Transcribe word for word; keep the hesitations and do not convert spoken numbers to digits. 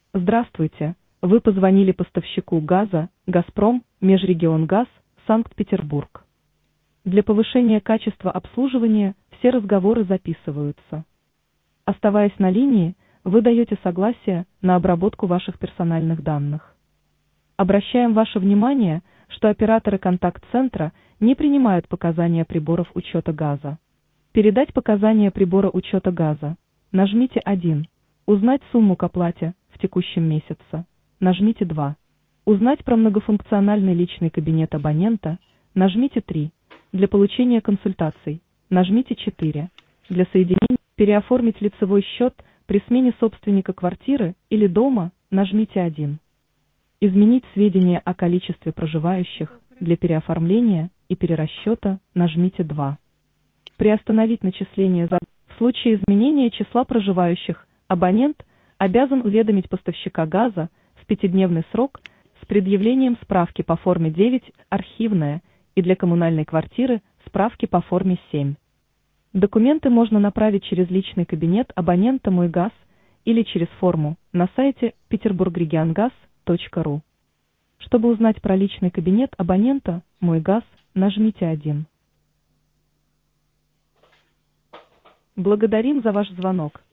Здравствуйте, вы позвонили поставщику газа «Газпром Межрегионгаз», Санкт-Петербург. Для повышения качества обслуживания все разговоры записываются. Оставаясь на линии, вы даете согласие на обработку ваших персональных данных. Обращаем ваше внимание, что операторы контакт-центра не принимают показания приборов учета газа. Передать показания прибора учета газа. Нажмите один. Узнать сумму к оплате в текущем месяце. Нажмите два. Узнать про многофункциональный личный кабинет абонента. Нажмите три. Для получения консультаций. Нажмите четыре. Для соединения переоформить лицевой счет при смене собственника квартиры или дома. Нажмите один. Изменить сведения о количестве проживающих для переоформления и перерасчета. Нажмите два. Приостановить начисление за... В случае изменения числа проживающих, абонент обязан уведомить поставщика газа в пятидневный срок с предъявлением справки по форме девять, архивная, и для коммунальной квартиры справки по форме семь. Документы можно направить через личный кабинет абонента «Мой газ» или через форму на сайте петербургрегионгаз точка ру. Чтобы узнать про личный кабинет абонента «Мой газ», нажмите один. Благодарим за ваш звонок.